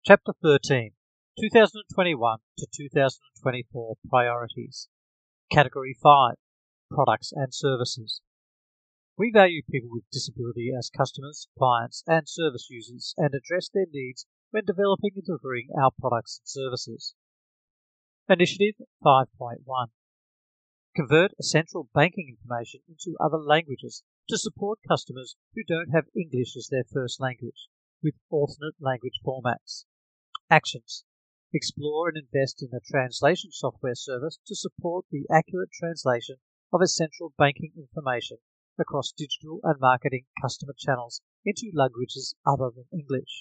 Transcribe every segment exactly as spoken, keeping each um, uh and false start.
Chapter thirteen, twenty twenty-one to two thousand twenty-four Priorities. Category five, Products and Services. We value people with disability as customers, clients, and service users and address their needs when developing and delivering our products and services. Initiative five point one. Convert essential banking information into other languages to support customers who don't have English as their first language, with alternate language formats. Actions. Explore and invest in a translation software service to support the accurate translation of essential banking information across digital and marketing customer channels into languages other than English.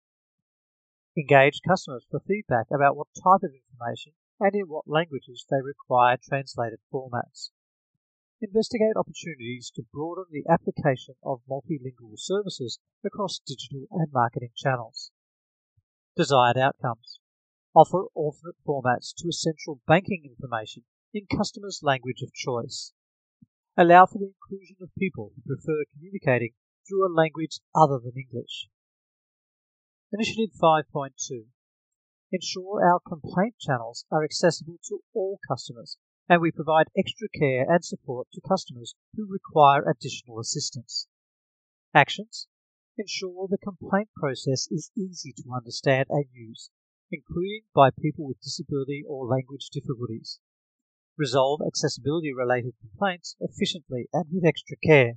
Engage customers for feedback about what type of information and in what languages they require translated formats. Investigate opportunities to broaden the application of multilingual services across digital and marketing channels. Desired outcomes. Offer alternate formats to essential banking information in customers' language of choice. Allow for the inclusion of people who prefer communicating through a language other than English. Initiative five point two. Ensure our complaint channels are accessible to all customers, and we provide extra care and support to customers who require additional assistance. Actions. Ensure the complaint process is easy to understand and use, including by people with disability or language difficulties. Resolve accessibility-related complaints efficiently and with extra care.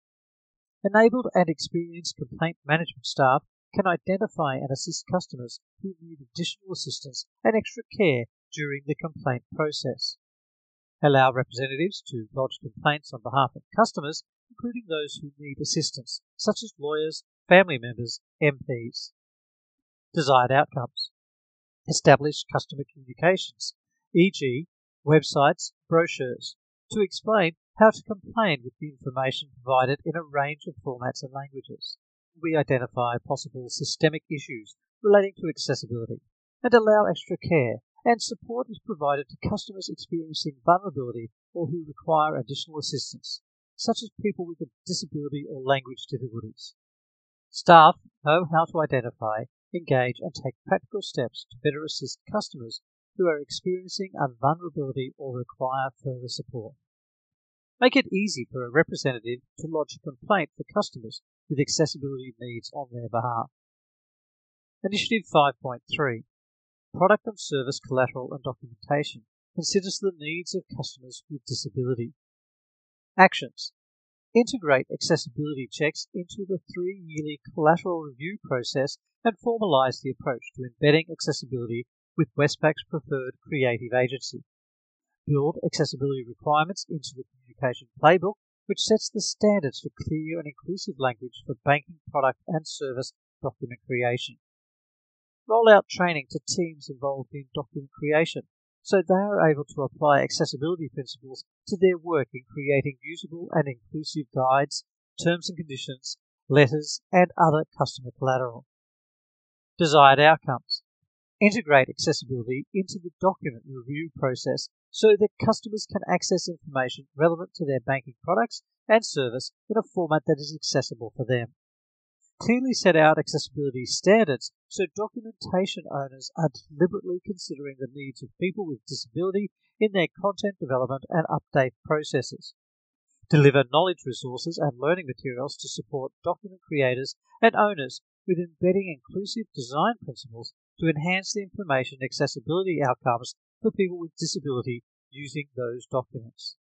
Enabled and experienced complaint management staff can identify and assist customers who need additional assistance and extra care during the complaint process. Allow representatives to lodge complaints on behalf of customers, including those who need assistance, such as lawyers, family members, M Ps. Desired outcomes. Establish customer communications, for example websites, brochures, to explain how to complain with the information provided in a range of formats and languages. We identify possible systemic issues relating to accessibility and allow extra care, and support is provided to customers experiencing vulnerability or who require additional assistance, such as people with a disability or language difficulties. Staff know how to identify, engage, and take practical steps to better assist customers who are experiencing a vulnerability or require further support. Make it easy for a representative to lodge a complaint for customers with accessibility needs on their behalf. Initiative five point three. Product and Service Collateral and Documentation considers the needs of customers with disability. Actions. Integrate accessibility checks into the three-yearly collateral review process and formalize the approach to embedding accessibility with Westpac's preferred creative agency. Build accessibility requirements into the communication playbook, which sets the standards for clear and inclusive language for banking product and service document creation. Roll out training to teams involved in document creation so they are able to apply accessibility principles to their work in creating usable and inclusive guides, terms and conditions, letters, and other customer collateral. Desired outcomes. Integrate accessibility into the document review process so that customers can access information relevant to their banking products and service in a format that is accessible for them. Clearly set out accessibility standards so documentation owners are deliberately considering the needs of people with disability in their content development and update processes. Deliver knowledge resources and learning materials to support document creators and owners with embedding inclusive design principles to enhance the information accessibility outcomes for people with disability using those documents.